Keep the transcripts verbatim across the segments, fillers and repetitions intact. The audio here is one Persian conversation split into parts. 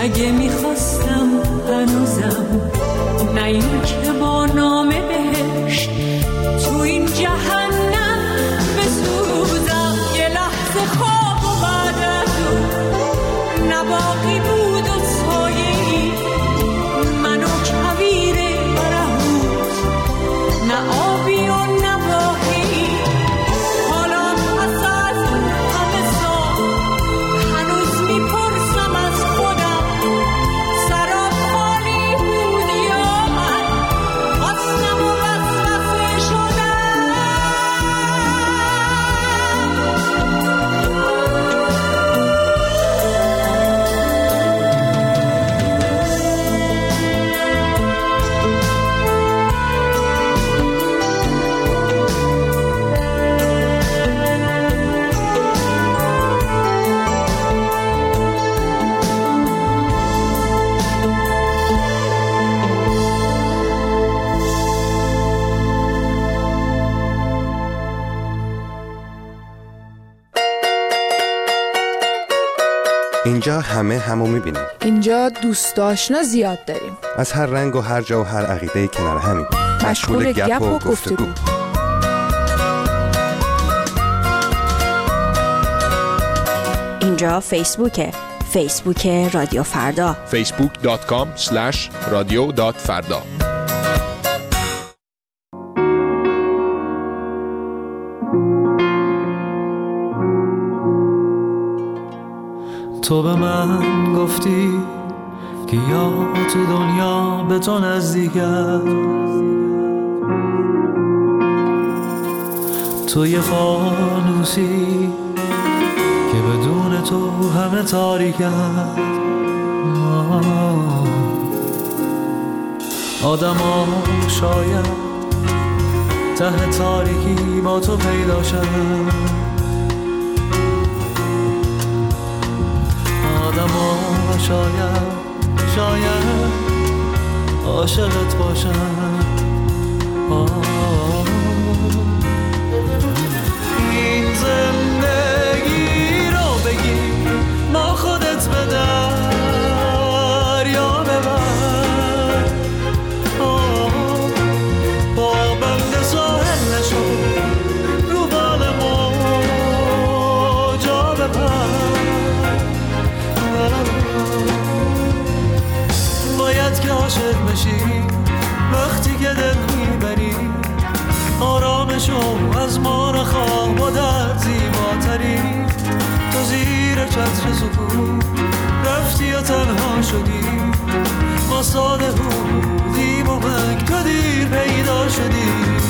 اگه میخواستم هنوزم نه این که با نام بهشت تو این جهنم بسوزم. یه لحظه خواب و بعد از اون نباقی بود و سایه‌ای، من و کویر برهوت، نه آبی و نه واهی. حالا پس از همه سال هنوز میپرسم از خودم سراب خالی بود یا من خواستم و وسوسه شدم. اینجا همه همو میبینیم. اینجا دوست آشنا زیاد داریم. از هر رنگ و هر جا و هر عقیده کنار همین. مشغول گپ و گفتگو. اینجا فیسبوکه. فیسبوک رادیو فردا. فیسبوک دات کام اسلش رادیو دات فردا. تو به من گفتی که یا تو دنیا به تو نزدیکم، تو یه فانوسی که بدون تو همه تاریکم. آدم ها شاید ته تاریکی با تو پیدا شدن، آدم ها شاید شاید عاشقت باشن. این زندگی رو بگی ما خودت به دریا ببر، با بند ساحل نشو رو بال موجا بپر. باید که عاشق بشی وقتی که دل میبری، آرامشو از ما نخواه و در زیباتری. تو زیر چتر سکوت رفتی و تنها شدی، ما ساده بودیم و منگ تو دیر پیدا شدی.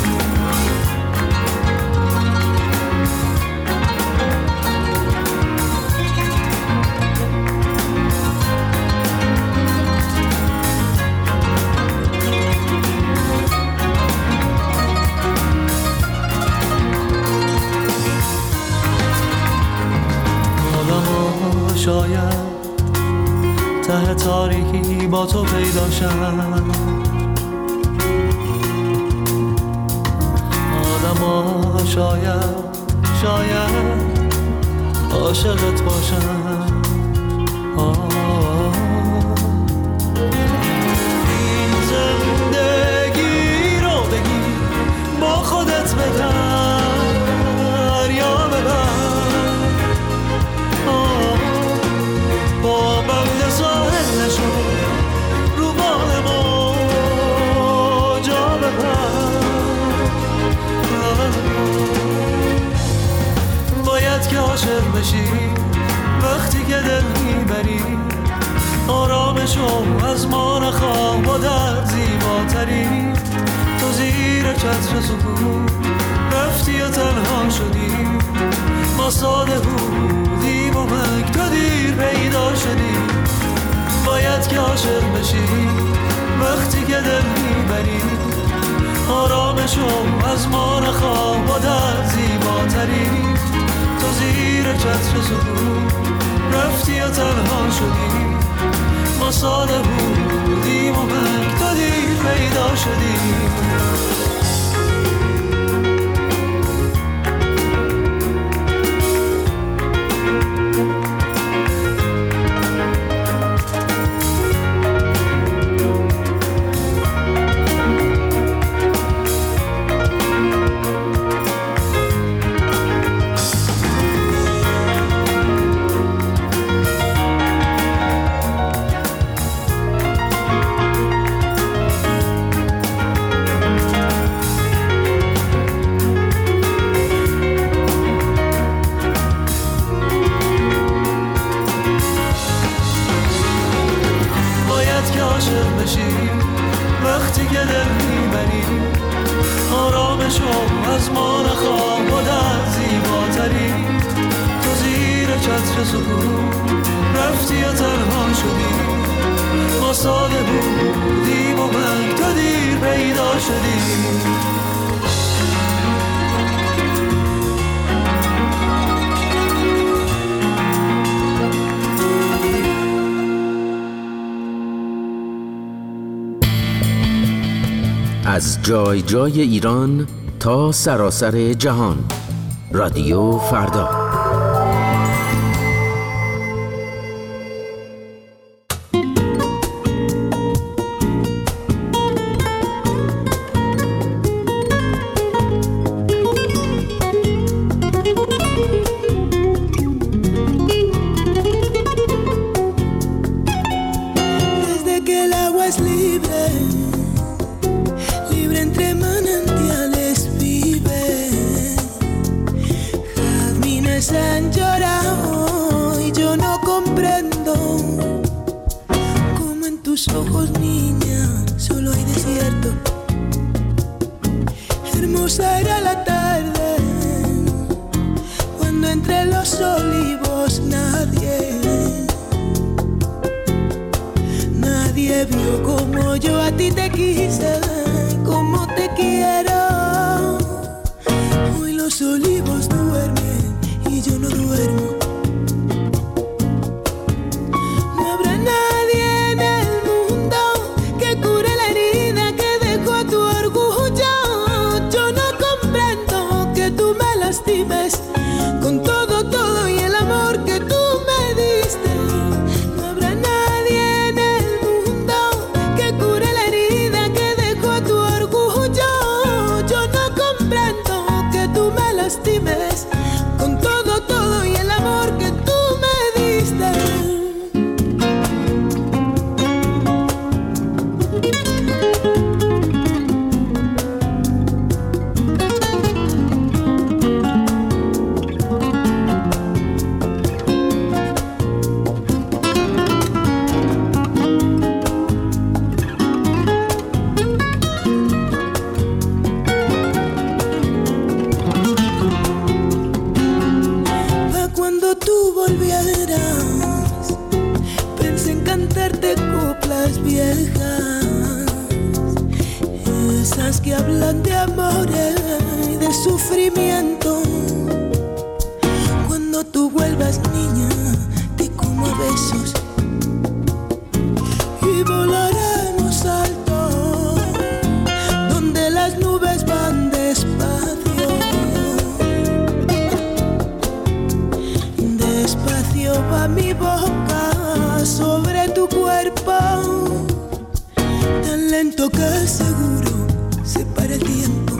شاید ته تاریکی با تو پیدا شد، آدم ها شاید شاید عاشقت باشن. این زندگی رو بگی با خودت به دریا ببر، با بند ساحل نشو رو بال موجا بپر. باید که عاشق بشی وقتی که دل میبری، آرامشو از ما نخواه و در زیباتری. تو زیر چتر سکوت رفتی و تنها شدی، ما ساده بودیم و منگ تو دیر پیدا شدی. باید که عاشق بشی وقتی که دل میبری، آرامشو از ما نخواه و در زیباتری. تو زیر چتر سکوت رفتی و تنها شدی، ما ساده بودیم و منگ تو دیر پیدا شدی. عاشق بشی وقتی که دل میبری آرامشو از ما نخواه و در زیباتری تو زیر چتر سکون رفتی یا تنها شدی ما ساده بودیم و من تو دیر پیدا شدی از جای جای ایران تا سراسر جهان رادیو فردا. Han llorado y yo no comprendo cómo en tus ojos, niña, solo hay desierto. Hermosa era la tarde cuando entre los olivos nadie, nadie vio como yo a ti te quise, como te quiero. Hoy los olivos duermen y yo no duermo. No habrá nadie en el mundo que cure la herida que dejó tu orgullo. Yo no comprendo que tú me lastimes con todo, todo y el amor que tú me diste. No habrá nadie en el mundo que cure la herida que dejó tu orgullo. Yo no comprendo que tú me lastimes con todo, todo y el amor que tú me diste. Pensé en cantarte coplas viejas, esas que hablan de amor y de sufrimiento. Cuando tú vuelvas, niña, te como a besos y volaremos alto donde las nubes van despacio. Despacio va mi boca sobre tu cuerpo, tan lento que seguro se para el tiempo.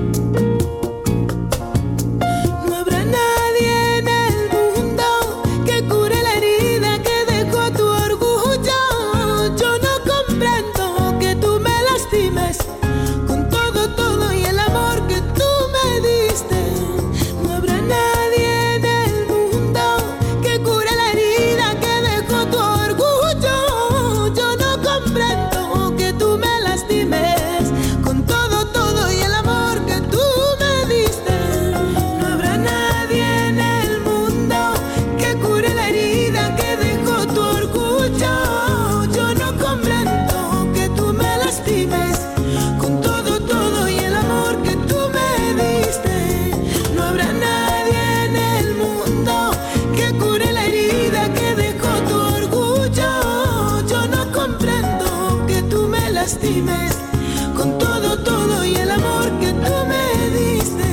No habrá nadie en el mundo que cure la herida que dejó tu orgullo. Yo no comprendo que tú me lastimes con todo, todo y el amor que tú me diste. No habrá nadie en el mundo que cure la herida que dejó tu orgullo. Yo no comprendo que tú me lastimes con todo, todo y el amor que tú me diste. No habrá nadie en el mundo que cure la herida que dejó tu orgullo. Yo no comprendo que tú me lastimes con todo, todo y el amor que tú me diste. No habrá nadie en el mundo que cure la herida que dejó tu orgullo. Yo no comprendo que tú me lastimes con todo, todo y el amor que tú me diste.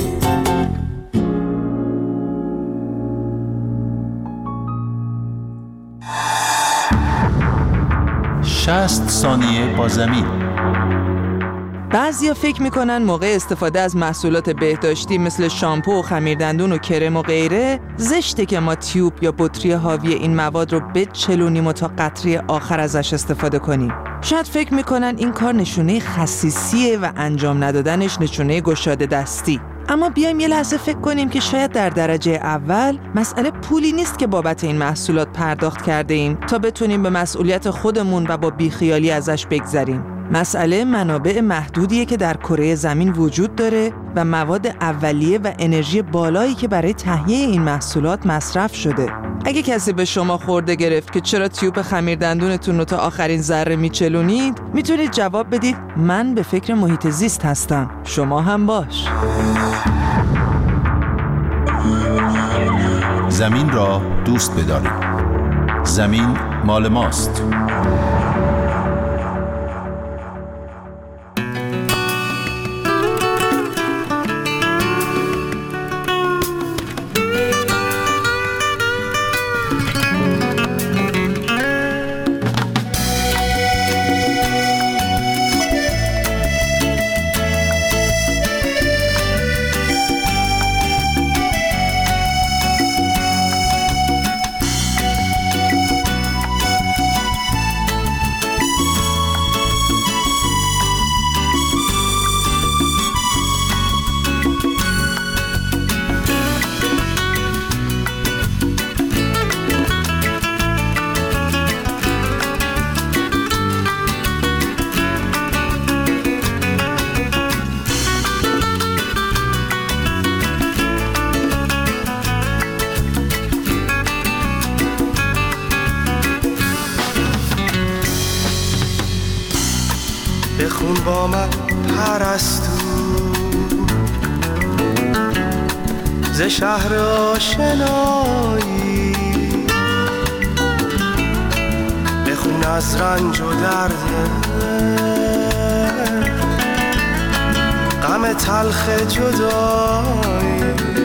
شصت ثانیه با زمین. بعضیا فکر میکنن موقع استفاده از محصولات بهداشتی مثل شامپو و خمیردندون و کرم و غیره زشته که ما تیوب یا بطری حاوی این مواد رو بچلونیم و تا قطره آخر ازش استفاده کنیم. شاید فکر میکنن این کار نشونه خسیسیه و انجام ندادنش نشونه گشاده دستی. اما بیایم یه لحظه فکر کنیم که شاید در درجه اول مسئله پولی نیست که بابت این محصولات پرداخت کرده ایم تا بتونیم به مسئولیت خودمون و با بیخیالی ازش بگذریم. مسئله منابع محدودیه که در کره زمین وجود داره و مواد اولیه و انرژی بالایی که برای تهیه این محصولات مصرف شده. اگه کسی به شما خورده گرفت که چرا تیوب خمیر دندونتون رو تا آخرین ذره میچلونید، میتونید جواب بدید من به فکر محیط زیست هستم، شما هم باش. زمین را دوست بدارید. زمین مال ماست. بخون با من پرستو ز شهر آشنایی، بخون از رنج و درد غم تلخ جدایی.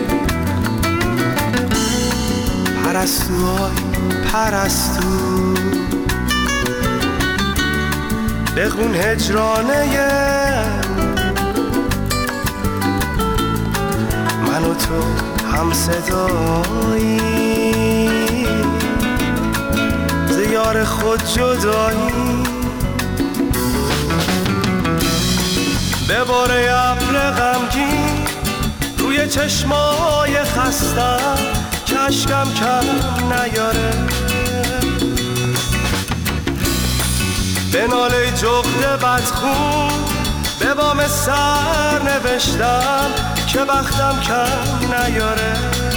پرستو آی پرستو بخون هجرانه من و تو هم صدایی، ز یار خود جدایی. به باره ابر غمگین روی چشمای خستم که اشکم کم نیاره، به ناله جغد بدخون به بام سر نوشتم که بختم کم نیاره.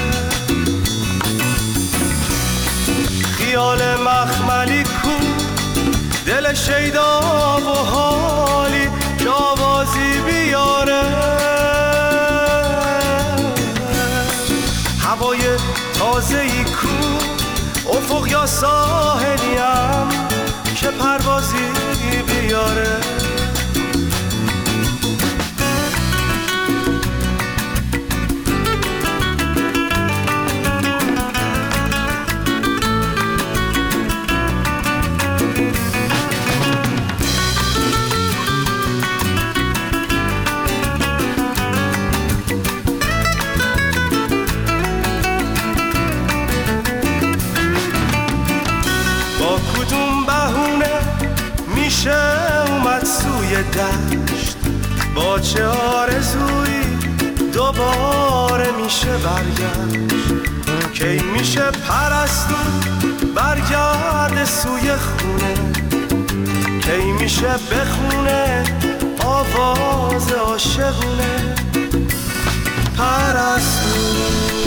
خیال مخملی کو دل شیدا و حالی که آوازی بیاره، هوای تازه‌ای کو افق یا ساحلیم که پروازی بیاره. با کدوم بهونه میشه اومد سوی دشت، با چه آرزویی دوباره میشه برگشت، کی میشه پرستو برگرد سوی خونه، کی میشه بخونه آواز عاشقونه. پرستو